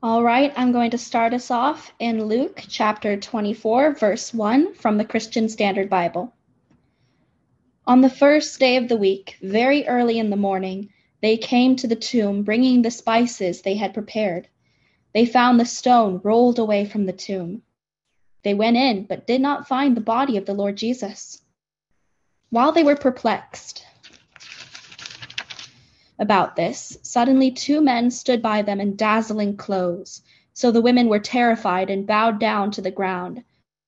All right, I'm going to start us off in Luke chapter 24, verse 1 from the Christian Standard Bible. On the first day of the week, very early in the morning, they came to the tomb bringing the spices they had prepared. They found the stone rolled away from the tomb. They went in, but did not find the body of the Lord Jesus. While they were perplexed about this, suddenly two men stood by them in dazzling clothes. So the women were terrified and bowed down to the ground.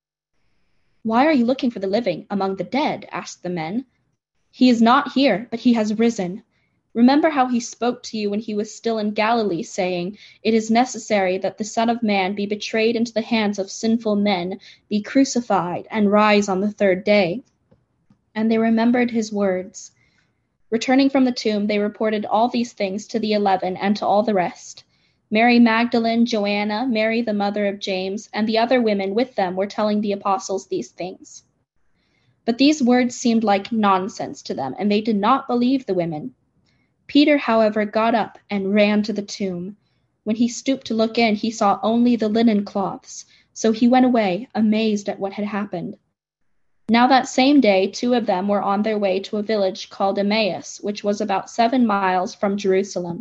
"Why are you looking for the living among the dead?" asked the men. "He is not here, but he has risen. Remember how he spoke to you when he was still in Galilee, saying, 'It is necessary that the Son of Man be betrayed into the hands of sinful men, be crucified, and rise on the third day.'" And they remembered his words. Returning from the tomb, they reported all these things to the 11 and to all the rest. Mary Magdalene, Joanna, Mary the mother of James, and the other women with them were telling the apostles these things. But these words seemed like nonsense to them, and they did not believe the women. Peter, however, got up and ran to the tomb. When he stooped to look in, he saw only the linen cloths, so he went away, amazed at what had happened. Now that same day, two of them were on their way to a village called Emmaus, which was about 7 miles from Jerusalem.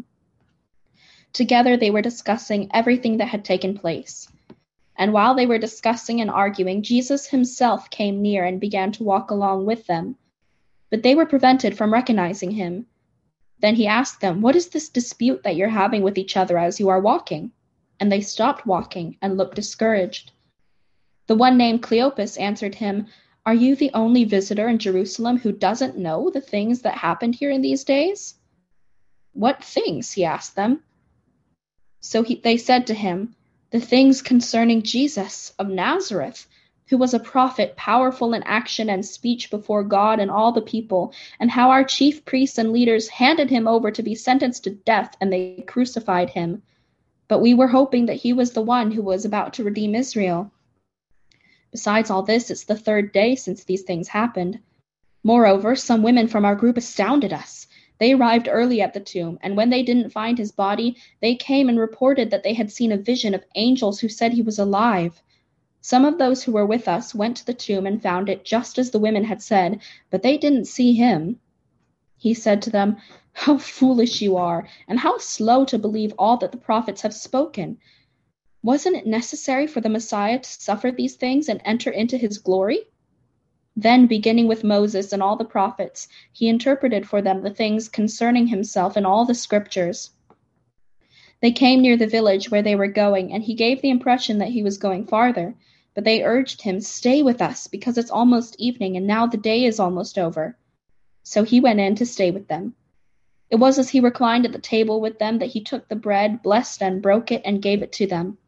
Together they were discussing everything that had taken place. And while they were discussing and arguing, Jesus himself came near and began to walk along with them. But they were prevented from recognizing him. Then he asked them, "What is this dispute that you're having with each other as you are walking?" And they stopped walking and looked discouraged. The one named Cleopas answered him, "Are you the only visitor in Jerusalem who doesn't know the things that happened here in these days?" "What things?" he asked them. So they said to him, "The things concerning Jesus of Nazareth, who was a prophet, powerful in action and speech before God and all the people, and how our chief priests and leaders handed him over to be sentenced to death, and they crucified him. But we were hoping that he was the one who was about to redeem Israel. Besides all this, it's the third day since these things happened. Moreover, some women from our group astounded us. They arrived early at the tomb, and when they didn't find his body, they came and reported that they had seen a vision of angels who said he was alive. Some of those who were with us went to the tomb and found it just as the women had said, but they didn't see him." He said to them, "How foolish you are, and how slow to believe all that the prophets have spoken. Wasn't it necessary for the Messiah to suffer these things and enter into his glory?" Then, beginning with Moses and all the prophets, he interpreted for them the things concerning himself in all the scriptures. They came near the village where they were going, and he gave the impression that he was going farther, but they urged him, "Stay with us, because it's almost evening, and now the day is almost over." So he went in to stay with them. It was as he reclined at the table with them that he took the bread, blessed and broke it, and gave it to them.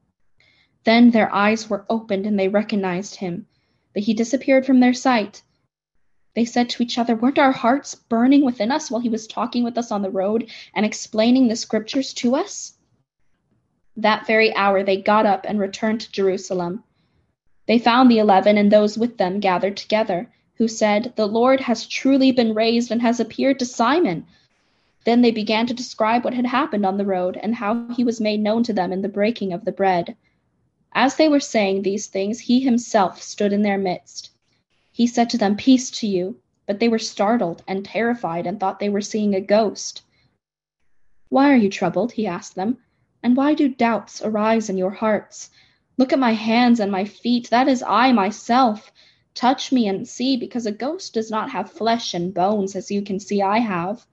Then their eyes were opened, and they recognized him, but he disappeared from their sight. They said to each other, "Weren't our hearts burning within us while he was talking with us on the road and explaining the scriptures to us?" That very hour they got up and returned to Jerusalem. They found the 11 and those with them gathered together, who said, "The Lord has truly been raised and has appeared to Simon." Then they began to describe what had happened on the road and how he was made known to them in the breaking of the bread. As they were saying these things, he himself stood in their midst. He said to them, "Peace to you," but they were startled and terrified and thought they were seeing a ghost. "Why are you troubled?" he asked them, "and why do doubts arise in your hearts? Look at my hands and my feet, that is I myself. Touch me and see, because a ghost does not have flesh and bones as you can see I have."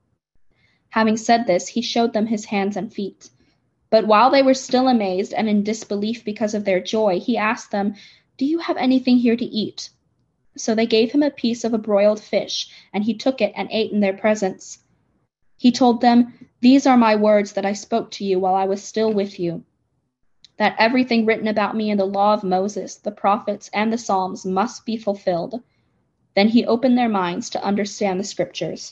Having said this, he showed them his hands and feet. But while they were still amazed and in disbelief because of their joy, he asked them, "Do you have anything here to eat?" So they gave him a piece of a broiled fish, and he took it and ate in their presence. He told them, "These are my words that I spoke to you while I was still with you, that everything written about me in the law of Moses, the prophets, and the Psalms must be fulfilled." Then he opened their minds to understand the scriptures.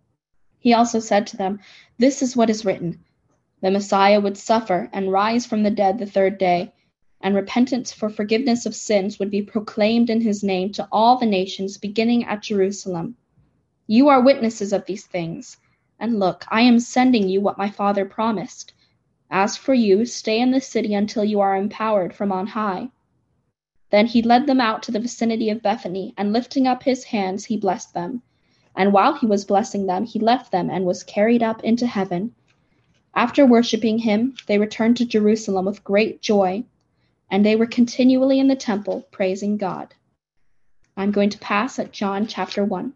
He also said to them, "This is what is written. The Messiah would suffer and rise from the dead the third day, and repentance for forgiveness of sins would be proclaimed in his name to all the nations, beginning at Jerusalem. You are witnesses of these things. And look, I am sending you what my Father promised. As for you, stay in the city until you are empowered from on high." Then he led them out to the vicinity of Bethany, and lifting up his hands, he blessed them. And while he was blessing them, he left them and was carried up into heaven. After worshiping him, they returned to Jerusalem with great joy, and they were continually in the temple praising God. I'm going to pass at John chapter 1.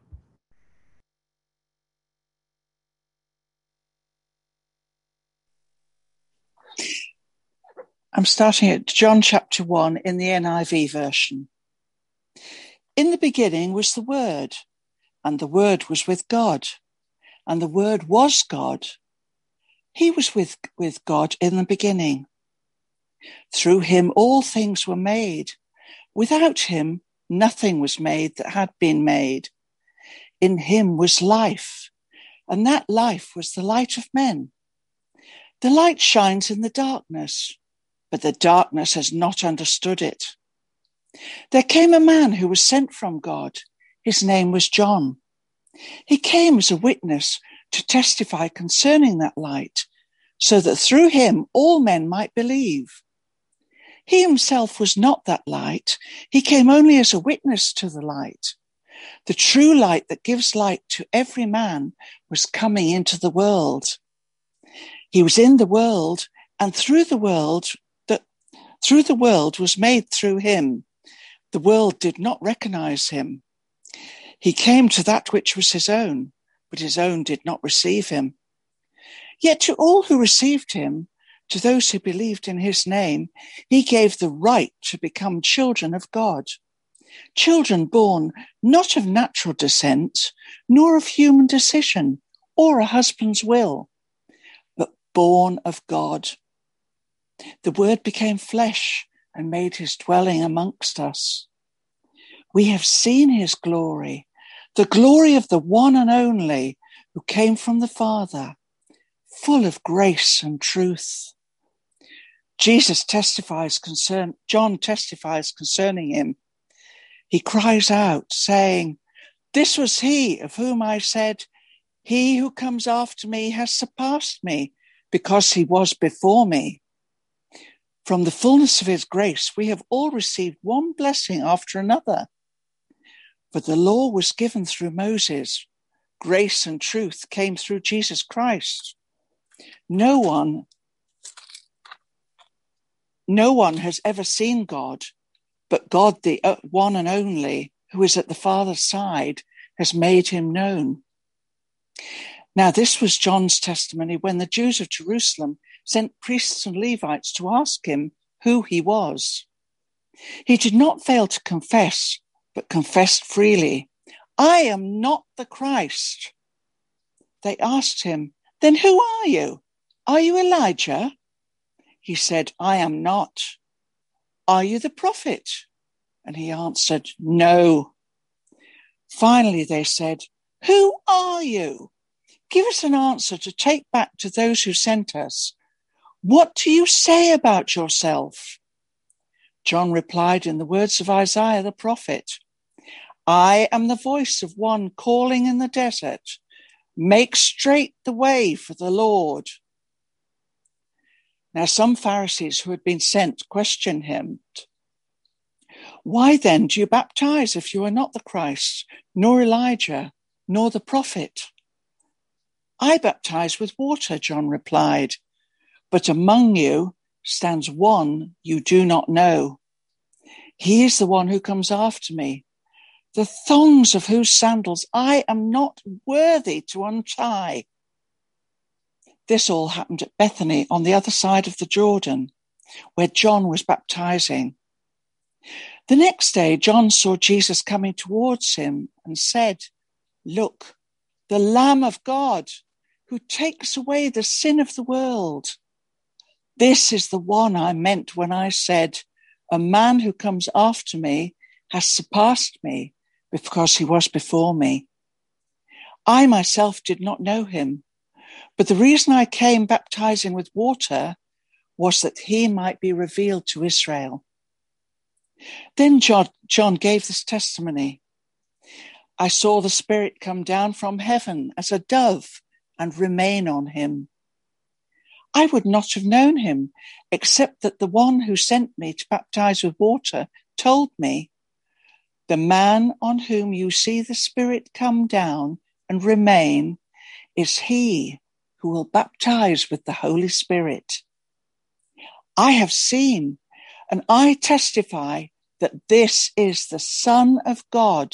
I'm starting at John chapter 1 in the NIV version. In the beginning was the Word, and the Word was with God, and the Word was God. He was with God in the beginning. Through him all things were made. Without him nothing was made that had been made. In him was life, and that life was the light of men. The light shines in the darkness, but the darkness has not understood it. There came a man who was sent from God. His name was John. He came as a witness to testify concerning that light, so that through him all men might believe. He himself was not that light. He came only as a witness to the light. The true light that gives light to every man was coming into the world. He was in the world, and through the world was made through him. The world did not recognize him. He came to that which was his own, but his own did not receive him. Yet to all who received him, to those who believed in his name, he gave the right to become children of God. Children born not of natural descent, nor of human decision, or a husband's will, but born of God. The Word became flesh and made his dwelling amongst us. We have seen his glory, the glory of the one and only who came from the Father, full of grace and truth. John testifies concerning him. He cries out, saying, "This was he of whom I said, 'He who comes after me has surpassed me, because he was before me.'" From the fullness of his grace, we have all received one blessing after another. For the law was given through Moses. Grace and truth came through Jesus Christ. No one has ever seen God, but God, the one and only, who is at the Father's side, has made him known. Now, this was John's testimony when the Jews of Jerusalem sent priests and Levites to ask him who he was. He did not fail to confess, but confessed freely, "I am not the Christ." They asked him, "Then who are you? Are you Elijah?" He said, "I am not." "Are you the prophet?" And he answered, "No." Finally, they said, "Who are you? Give us an answer to take back to those who sent us. What do you say about yourself?" John replied in the words of Isaiah the prophet, "I am the voice of one calling in the desert, 'Make straight the way for the Lord.'" Now some Pharisees who had been sent questioned him. "Why then do you baptize if you are not the Christ, nor Elijah, nor the prophet?" "I baptize with water," John replied, "but among you stands one you do not know. He is the one who comes after me, the thongs of whose sandals I am not worthy to untie." This all happened at Bethany on the other side of the Jordan, where John was baptizing. The next day, John saw Jesus coming towards him and said, "Look, the Lamb of God, who takes away the sin of the world. This is the one I meant when I said, 'A man who comes after me has surpassed me, because he was before me.' I myself did not know him, but the reason I came baptizing with water was that he might be revealed to Israel." Then John gave this testimony, "I saw the Spirit come down from heaven as a dove and remain on him. I would not have known him, except that the one who sent me to baptize with water told me, 'The man on whom you see the Spirit come down and remain is he who will baptize with the Holy Spirit.' I have seen, and I testify that this is the Son of God."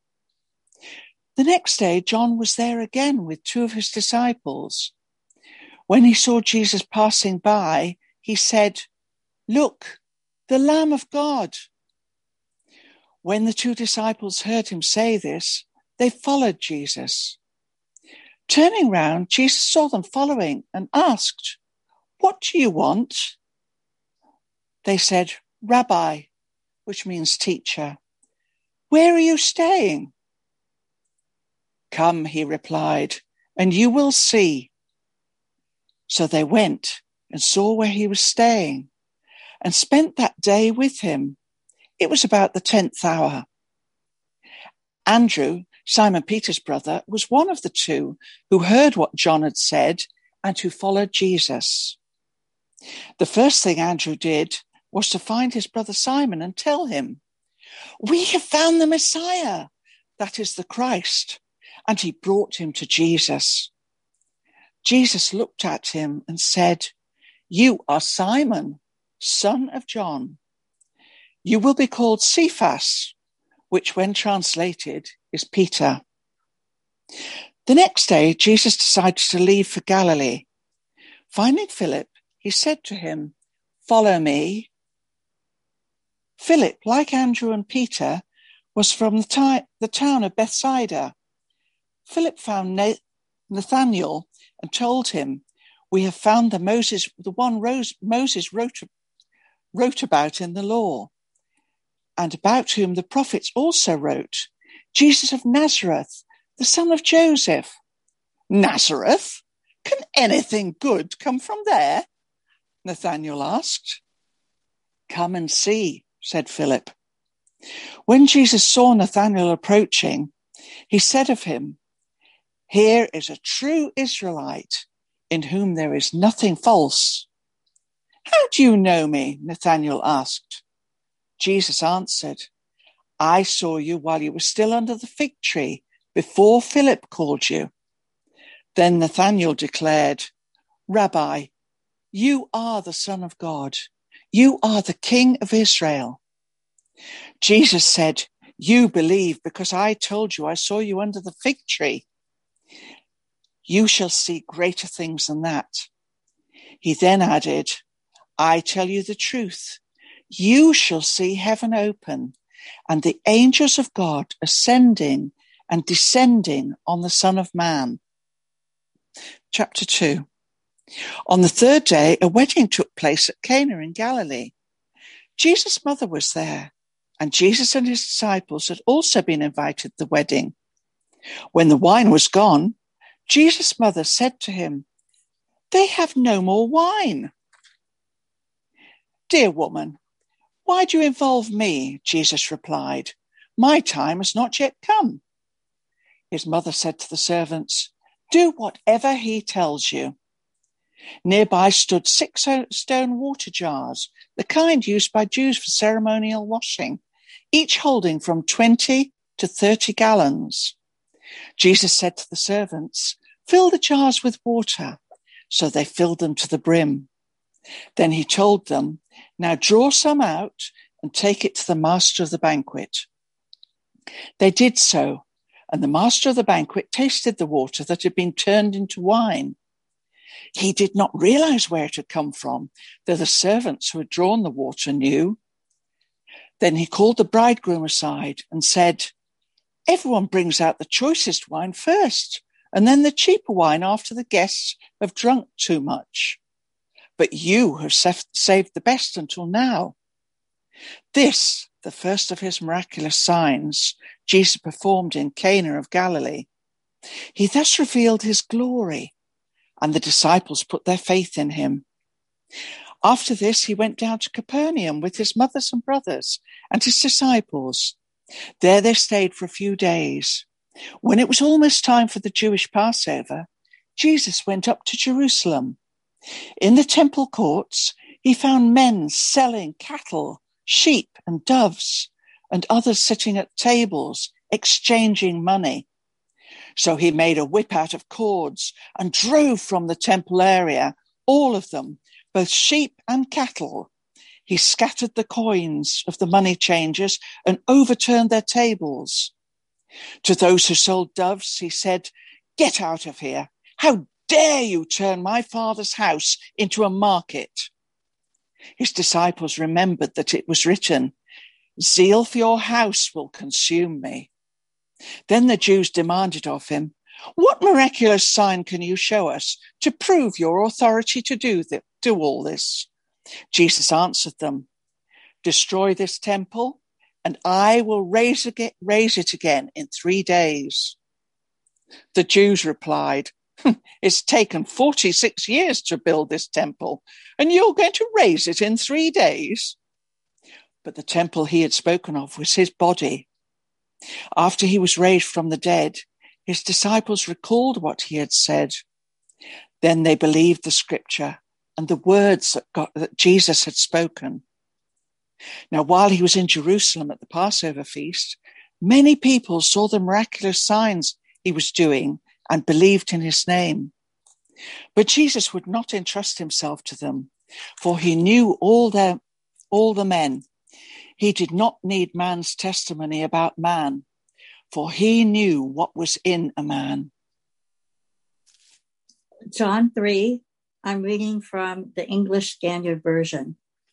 The next day, John was there again with two of his disciples. When he saw Jesus passing by, he said, "Look, the Lamb of God." When the two disciples heard him say this, they followed Jesus. Turning round, Jesus saw them following and asked, "What do you want?" They said, "Rabbi," which means teacher, "where are you staying?" "Come," he replied, "and you will see." So they went and saw where he was staying and spent that day with him. It was about the 10th hour. Andrew, Simon Peter's brother, was one of the two who heard what John had said and who followed Jesus. The first thing Andrew did was to find his brother Simon and tell him, "We have found the Messiah," that is the Christ, and he brought him to Jesus. Jesus looked at him and said, "You are Simon, son of John. You will be called Cephas," which when translated is Peter. The next day, Jesus decided to leave for Galilee. Finding Philip, he said to him, "Follow me." Philip, like Andrew and Peter, was from the town of Bethsaida. Philip found Nathanael and told him, "We have found the one Moses wrote about in the law, and about whom the prophets also wrote, Jesus of Nazareth, the son of Joseph." "Nazareth? Can anything good come from there?" Nathanael asked. "Come and see," said Philip. When Jesus saw Nathanael approaching, he said of him, "Here is a true Israelite, in whom there is nothing false." "How do you know me?" Nathanael asked. Jesus answered, "I saw you while you were still under the fig tree, before Philip called you." Then Nathanael declared, "Rabbi, you are the Son of God. You are the King of Israel." Jesus said, "You believe because I told you I saw you under the fig tree. You shall see greater things than that." He then added, "I tell you the truth. You shall see heaven open and the angels of God ascending and descending on the Son of Man." Chapter 2. On the third day, a wedding took place at Cana in Galilee. Jesus' mother was there, and Jesus and his disciples had also been invited to the wedding. When the wine was gone, Jesus' mother said to him, "They have no more wine." "Dear woman, why do you involve me?" Jesus replied. "My time has not yet come." His mother said to the servants, "Do whatever he tells you." Nearby stood 6 stone water jars, the kind used by Jews for ceremonial washing, each holding from 20 to 30 gallons. Jesus said to the servants, "Fill the jars with water." So they filled them to the brim. Then he told them, "Now draw some out and take it to the master of the banquet." They did so, and the master of the banquet tasted the water that had been turned into wine. He did not realize where it had come from, though the servants who had drawn the water knew. Then he called the bridegroom aside and said, "Everyone brings out the choicest wine first, and then the cheaper wine after the guests have drunk too much. But you have saved the best until now." This, the first of his miraculous signs, Jesus performed in Cana of Galilee. He thus revealed his glory, and the disciples put their faith in him. After this, he went down to Capernaum with his mothers and brothers and his disciples. There they stayed for a few days. When it was almost time for the Jewish Passover, Jesus went up to Jerusalem. In the temple courts, he found men selling cattle, sheep, and doves, and others sitting at tables, exchanging money. So he made a whip out of cords and drove from the temple area, all of them, both sheep and cattle. He scattered the coins of the money changers and overturned their tables. To those who sold doves, he said, "Get out of here. How dare you turn my father's house into a market?" His disciples remembered that it was written, "Zeal for your house will consume me." Then the Jews demanded of him, "What miraculous sign can you show us to prove your authority to do all this?" Jesus answered them, "Destroy this temple, and I will raise it again in 3 days." The Jews replied, "It's taken 46 years to build this temple, and you're going to raise it in 3 days?" But the temple he had spoken of was his body. After he was raised from the dead, his disciples recalled what he had said. Then they believed the scripture and the words that Jesus had spoken. Now, while he was in Jerusalem at the Passover feast, many people saw the miraculous signs he was doing and believed in his name. But Jesus would not entrust himself to them, for he knew all the men. He did not need man's testimony about man, for he knew what was in a man. John 3, I'm reading from the English Standard Version.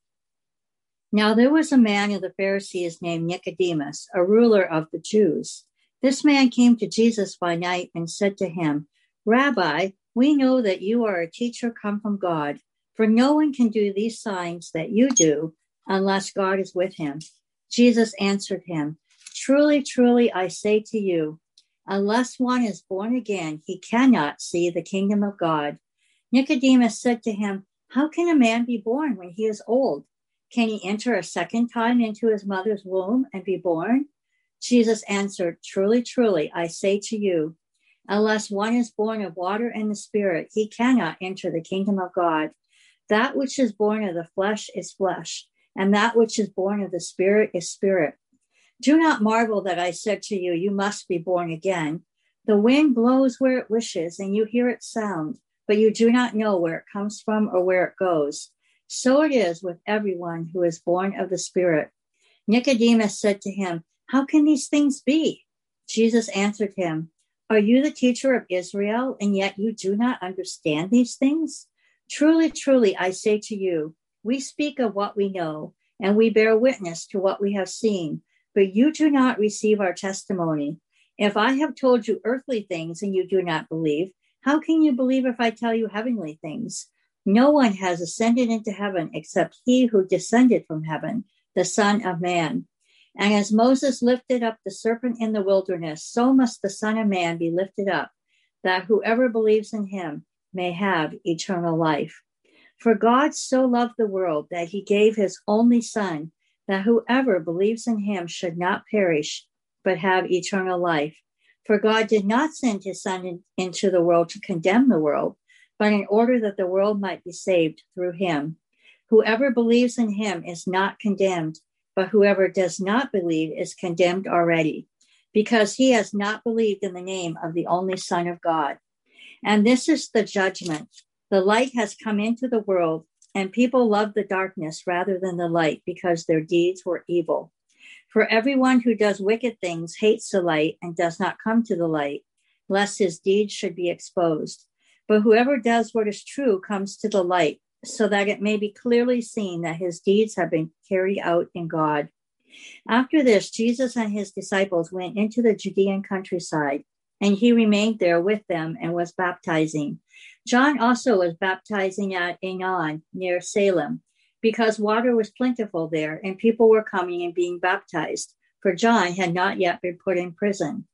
Now there was a man of the Pharisees named Nicodemus, a ruler of the Jews. This man came to Jesus by night and said to him, "Rabbi, we know that you are a teacher come from God, for no one can do these signs that you do unless God is with him." Jesus answered him, "Truly, truly, I say to you, unless one is born again, he cannot see the kingdom of God." Nicodemus said to him, "How can a man be born when he is old? Can he enter a second time into his mother's womb and be born?" Jesus answered, "Truly, truly, I say to you, unless one is born of water and the Spirit, he cannot enter the kingdom of God. That which is born of the flesh is flesh, and that which is born of the Spirit is spirit. Do not marvel that I said to you, you must be born again. The wind blows where it wishes, and you hear its sound, but you do not know where it comes from or where it goes. So it is with everyone who is born of the Spirit." Nicodemus said to him, "How can these things be?" Jesus answered him, "Are you the teacher of Israel, and yet you do not understand these things? Truly, truly, I say to you, we speak of what we know, and we bear witness to what we have seen, but you do not receive our testimony. If I have told you earthly things and you do not believe, how can you believe if I tell you heavenly things? No one has ascended into heaven except he who descended from heaven, the Son of Man. And as Moses lifted up the serpent in the wilderness, so must the Son of Man be lifted up, that whoever believes in him may have eternal life. For God so loved the world that he gave his only Son, that whoever believes in him should not perish, but have eternal life. For God did not send his Son into the world to condemn the world, but in order that the world might be saved through him. Whoever believes in him is not condemned, but whoever does not believe is condemned already, because he has not believed in the name of the only Son of God. And this is the judgment. The light has come into the world, and people love the darkness rather than the light, because their deeds were evil. For everyone who does wicked things hates the light and does not come to the light, lest his deeds should be exposed. But whoever does what is true comes to the light, so that it may be clearly seen that his deeds have been carried out in God. After this, Jesus and his disciples went into the Judean countryside, and he remained there with them and was baptizing. John also was baptizing at Aenon near Salem, because water was plentiful there, and people were coming and being baptized, for John had not yet been put in prison.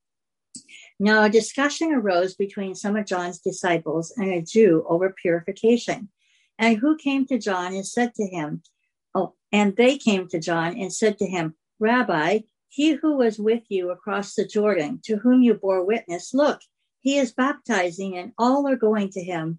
Now a discussion arose between some of John's disciples and a Jew over purification. And they came to John and said to him, "Rabbi, he who was with you across the Jordan, to whom you bore witness, look, he is baptizing and all are going to him."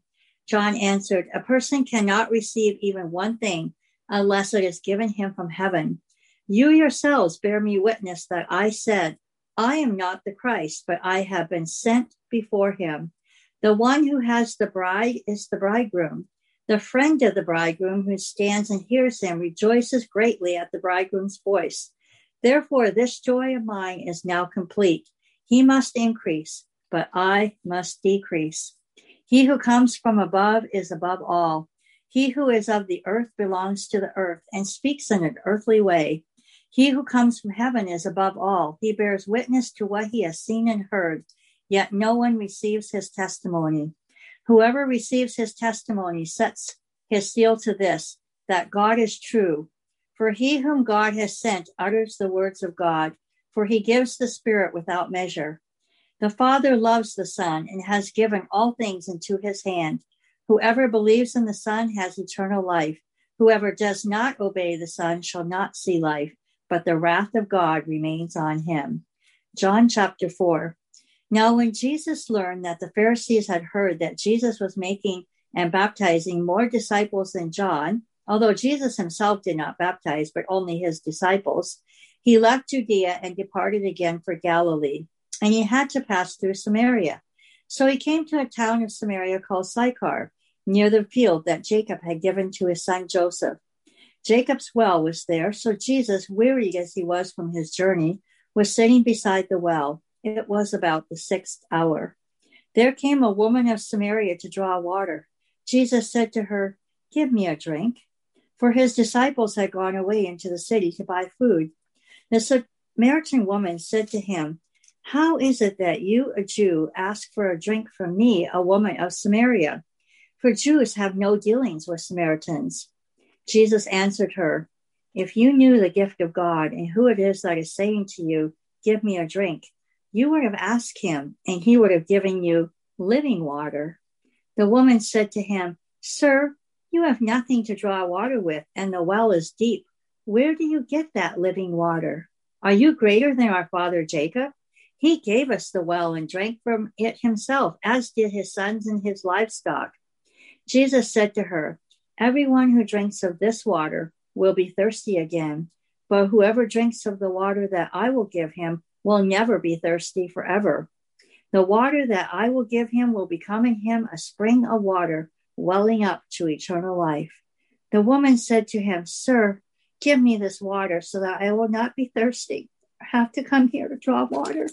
John answered, a person cannot receive even one thing unless it is given him from heaven. You yourselves bear me witness that I said, I am not the Christ, but I have been sent before him. The one who has the bride is the bridegroom. The friend of the bridegroom who stands and hears him rejoices greatly at the bridegroom's voice. Therefore, this joy of mine is now complete. He must increase, but I must decrease. He who comes from above is above all. He who is of the earth belongs to the earth and speaks in an earthly way. He who comes from heaven is above all. He bears witness to what he has seen and heard, yet no one receives his testimony. Whoever receives his testimony sets his seal to this, that God is true. For he whom God has sent utters the words of God, for he gives the Spirit without measure. The Father loves the Son and has given all things into his hand. Whoever believes in the Son has eternal life. Whoever does not obey the Son shall not see life, but the wrath of God remains on him. John chapter 4. Now when Jesus learned that the Pharisees had heard that Jesus was making and baptizing more disciples than John, although Jesus himself did not baptize, but only his disciples, he left Judea and departed again for Galilee, and he had to pass through Samaria. So he came to a town of Samaria called Sychar, near the field that Jacob had given to his son Joseph. Jacob's well was there, so Jesus, wearied as he was from his journey, was sitting beside the well. It was about the 6th hour. There came a woman of Samaria to draw water. Jesus said to her, give me a drink. For his disciples had gone away into the city to buy food. The Samaritan woman said to him, how is it that you, a Jew, ask for a drink from me, a woman of Samaria? For Jews have no dealings with Samaritans. Jesus answered her, if you knew the gift of God and who it is that is saying to you, give me a drink, you would have asked him, and he would have given you living water. The woman said to him, sir, you have nothing to draw water with, and the well is deep. Where do you get that living water? Are you greater than our father Jacob? He gave us the well and drank from it himself, as did his sons and his livestock. Jesus said to her, everyone who drinks of this water will be thirsty again, but whoever drinks of the water that I will give him will never be thirsty forever. The water that I will give him will become in him a spring of water welling up to eternal life. The woman said to him, sir, give me this water so that I will not be thirsty or have to come here to draw water.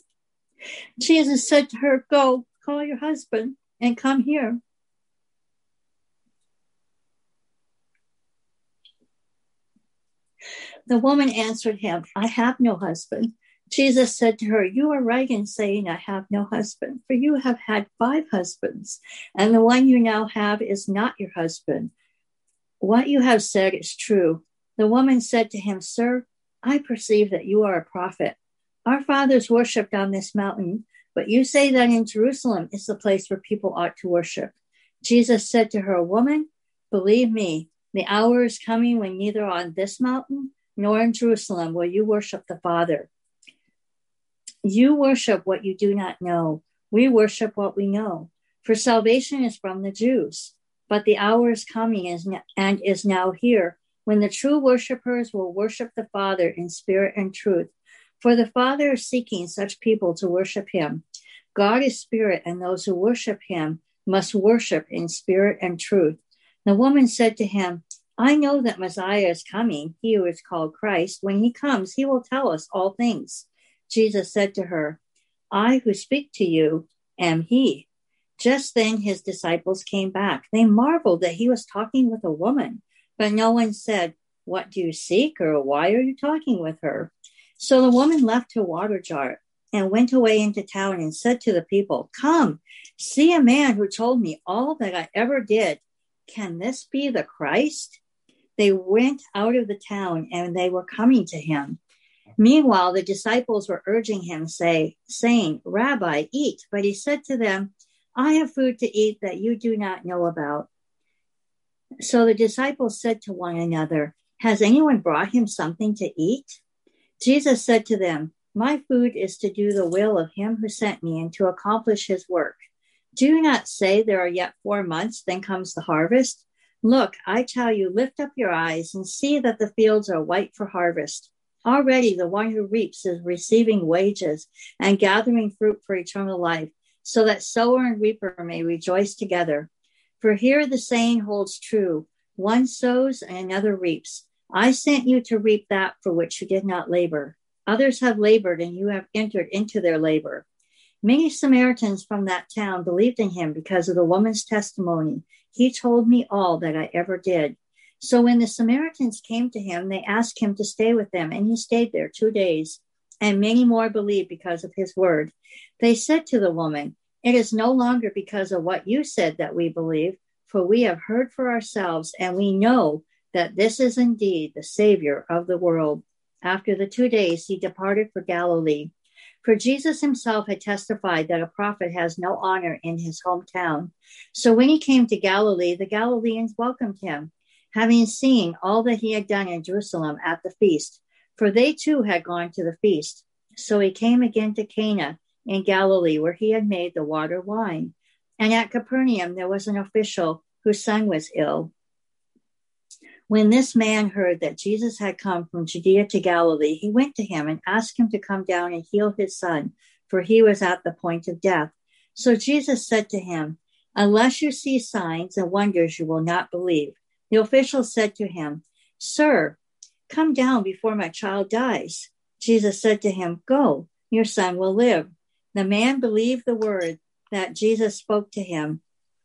Jesus said to her, go, call your husband and come here. The woman answered him, I have no husband. Jesus said to her, you are right in saying I have no husband, for you have had 5 husbands, and the one you now have is not your husband. What you have said is true. The woman said to him, sir, I perceive that you are a prophet. Our fathers worshipped on this mountain, but you say that in Jerusalem is the place where people ought to worship. Jesus said to her, woman, believe me, the hour is coming when neither on this mountain nor in Jerusalem will you worship the Father. You worship what you do not know. We worship what we know. For salvation is from the Jews. But the hour is coming and is now here, when the true worshipers will worship the Father in spirit and truth. For the Father is seeking such people to worship him. God is spirit, and those who worship him must worship in spirit and truth. The woman said to him, I know that Messiah is coming, he who is called Christ. When he comes, he will tell us all things. Jesus said to her, I who speak to you am he. Just then his disciples came back. They marveled that he was talking with a woman, but no one said, what do you seek, or why are you talking with her? So the woman left her water jar and went away into town and said to the people, come, see a man who told me all that I ever did. Can this be the Christ? They went out of the town and they were coming to him. Meanwhile, the disciples were urging him, saying, Rabbi, eat. But he said to them, I have food to eat that you do not know about. So the disciples said to one another, has anyone brought him something to eat? Jesus said to them, my food is to do the will of him who sent me and to accomplish his work. Do you not say there are yet 4 months, then comes the harvest? Look, I tell you, lift up your eyes and see that the fields are white for harvest. Already the one who reaps is receiving wages and gathering fruit for eternal life, so that sower and reaper may rejoice together. For here the saying holds true, one sows and another reaps. I sent you to reap that for which you did not labor. Others have labored, and you have entered into their labor. Many Samaritans from that town believed in him because of the woman's testimony. He told me all that I ever did. So when the Samaritans came to him, they asked him to stay with them, and he stayed there 2 days. And many more believed because of his word. They said to the woman, "It is no longer because of what you said that we believe, for we have heard for ourselves, and we know that this is indeed the Savior of the world." After the 2 days, he departed for Galilee. For Jesus himself had testified that a prophet has no honor in his hometown. So when he came to Galilee, the Galileans welcomed him, having seen all that he had done in Jerusalem at the feast, for they too had gone to the feast. So he came again to Cana in Galilee, where he had made the water wine. And at Capernaum there was an official whose son was ill. When this man heard that Jesus had come from Judea to Galilee, he went to him and asked him to come down and heal his son, for he was at the point of death. So Jesus said to him, "Unless you see signs and wonders, you will not believe." The official said to him, "Sir, come down before my child dies." Jesus said to him, "Go, your son will live." The man believed the word that Jesus spoke to him,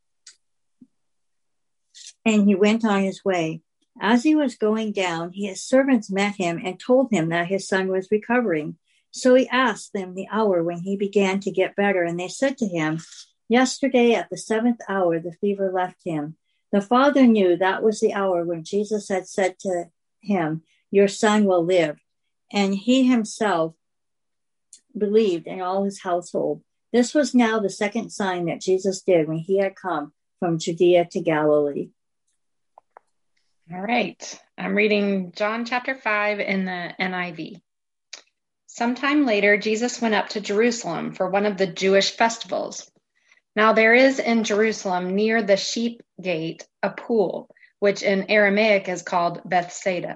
and he went on his way. As he was going down, his servants met him and told him that his son was recovering. So he asked them the hour when he began to get better, and they said to him, "Yesterday at the 7th hour, the fever left him." The father knew that was the hour when Jesus had said to him, "Your son will live." And he himself believed, in all his household. This was now the second sign that Jesus did when he had come from Judea to Galilee. All right. I'm reading John chapter 5 in the NIV. Sometime later, Jesus went up to Jerusalem for one of the Jewish festivals. Now there is in Jerusalem near the Sheep Gate a pool, which in Aramaic is called Bethesda,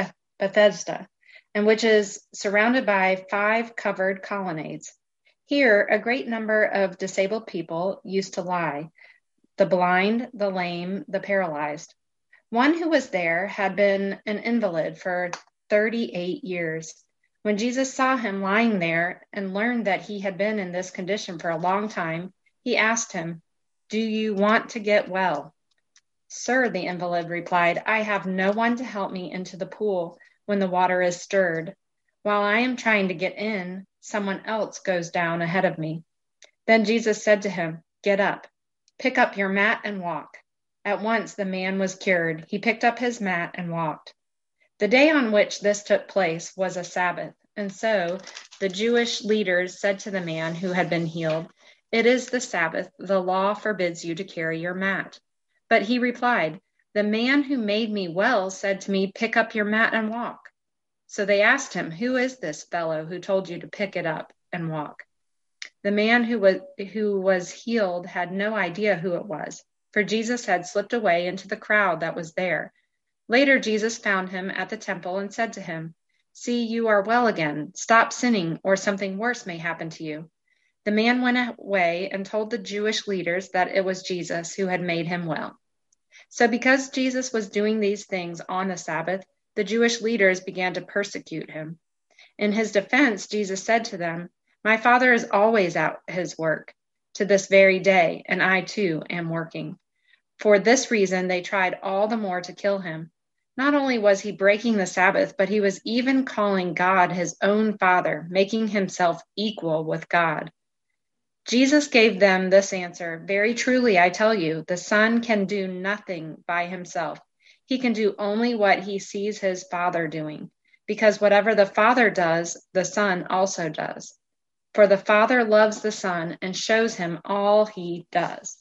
and which is surrounded by 5 covered colonnades. Here, a great number of disabled people used to lie, the blind, the lame, the paralyzed. One who was there had been an invalid for 38 years. When Jesus saw him lying there and learned that he had been in this condition for a long time, he asked him, "Do you want to get well?" "Sir," the invalid replied, "I have no one to help me into the pool when the water is stirred. While I am trying to get in, someone else goes down ahead of me." Then Jesus said to him, "Get up, pick up your mat and walk." At once the man was cured. He picked up his mat and walked. The day on which this took place was a Sabbath, and so the Jewish leaders said to the man who had been healed, "It is the Sabbath. The law forbids you to carry your mat." But he replied, "The man who made me well said to me, 'Pick up your mat and walk.'" So they asked him, "Who is this fellow who told you to pick it up and walk?" The man who was healed had no idea who it was, for Jesus had slipped away into the crowd that was there. Later, Jesus found him at the temple and said to him, "See, you are well again. Stop sinning, or something worse may happen to you." The man went away and told the Jewish leaders that it was Jesus who had made him well. So because Jesus was doing these things on the Sabbath, the Jewish leaders began to persecute him. In his defense, Jesus said to them, "My Father is always at his work to this very day, and I too am working." For this reason, they tried all the more to kill him. Not only was he breaking the Sabbath, but he was even calling God his own Father, making himself equal with God. Jesus gave them this answer, "Very truly, I tell you, the Son can do nothing by himself. He can do only what he sees his Father doing, because whatever the Father does, the Son also does. For the Father loves the Son and shows him all he does.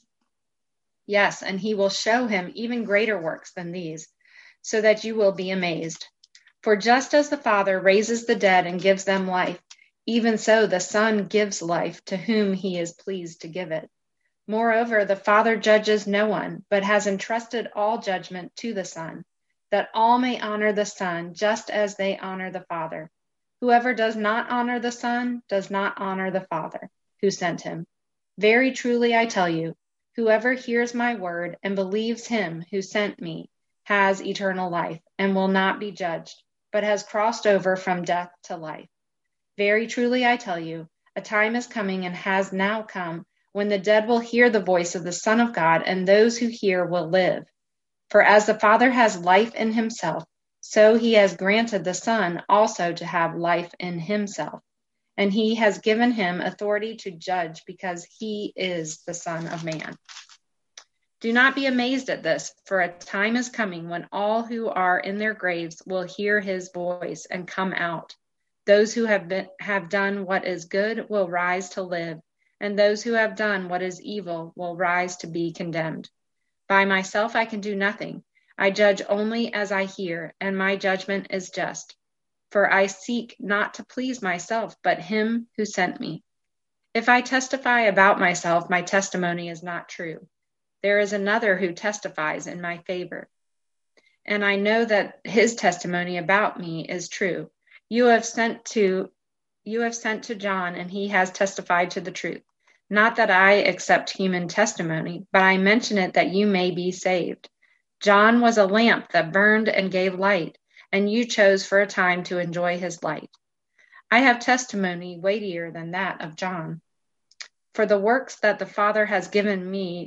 Yes, and he will show him even greater works than these, so that you will be amazed. For just as the Father raises the dead and gives them life, even so the Son gives life to whom he is pleased to give it. Moreover, the Father judges no one, but has entrusted all judgment to the Son, that all may honor the Son just as they honor the Father. Whoever does not honor the Son does not honor the Father who sent him. Very truly I tell you, whoever hears my word and believes him who sent me has eternal life and will not be judged, but has crossed over from death to life. Very truly I tell you, a time is coming and has now come when the dead will hear the voice of the Son of God, and those who hear will live. For as the Father has life in himself, so he has granted the Son also to have life in himself. And he has given him authority to judge because he is the Son of Man. Do not be amazed at this, for a time is coming when all who are in their graves will hear his voice and come out. Those who have done what is good will rise to live, and those who have done what is evil will rise to be condemned. By myself I can do nothing. I judge only as I hear, and my judgment is just. For I seek not to please myself, but him who sent me. If I testify about myself, my testimony is not true. There is another who testifies in my favor, and I know that his testimony about me is true. You have sent to John, and he has testified to the truth. Not that I accept human testimony, but I mention it that you may be saved. John was a lamp that burned and gave light, and you chose for a time to enjoy his light. I have testimony weightier than that of John. For the works that the Father has given me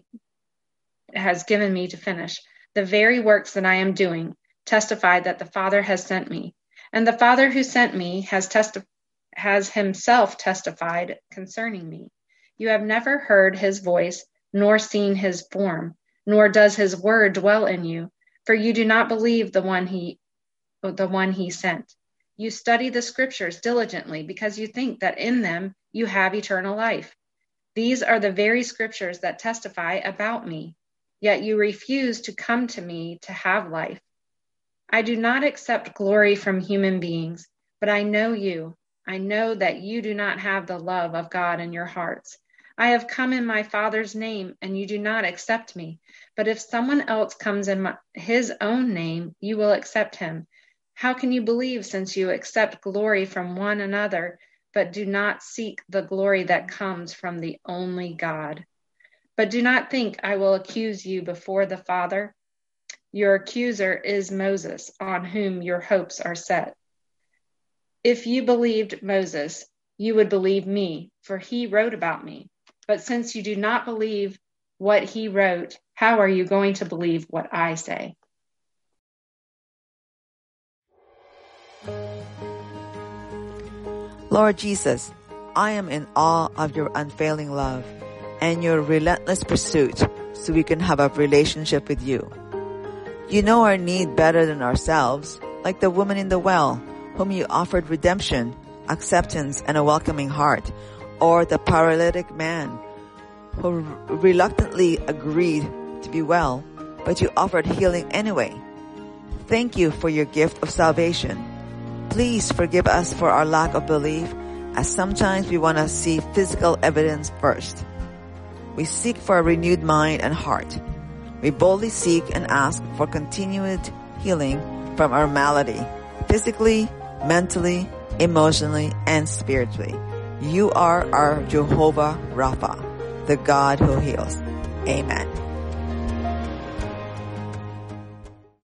to finish, the very works that I am doing, testify that the Father has sent me. And the Father who sent me has himself testified concerning me. You have never heard his voice, nor seen his form, nor does his word dwell in you, for you do not believe the one he sent. You study the scriptures diligently because you think that in them you have eternal life. These are the very scriptures that testify about me, yet you refuse to come to me to have life. I do not accept glory from human beings, but I know you. I know that you do not have the love of God in your hearts. I have come in my Father's name, and you do not accept me. But if someone else comes in his own name, you will accept him. How can you believe, since you accept glory from one another, but do not seek the glory that comes from the only God? But do not think I will accuse you before the Father. Your accuser is Moses, on whom your hopes are set. If you believed Moses, you would believe me, for he wrote about me. But since you do not believe what he wrote, how are you going to believe what I say? Lord Jesus, I am in awe of your unfailing love and your relentless pursuit so we can have a relationship with you. You know our need better than ourselves, like the woman in the well, whom you offered redemption, acceptance, and a welcoming heart, or the paralytic man who reluctantly agreed to be well, but you offered healing anyway. Thank you for your gift of salvation. Please forgive us for our lack of belief, as sometimes we want to see physical evidence first. We seek for a renewed mind and heart. We boldly seek and ask for continued healing from our malady, physically, mentally, emotionally, and spiritually. You are our Jehovah Rapha, the God who heals. Amen.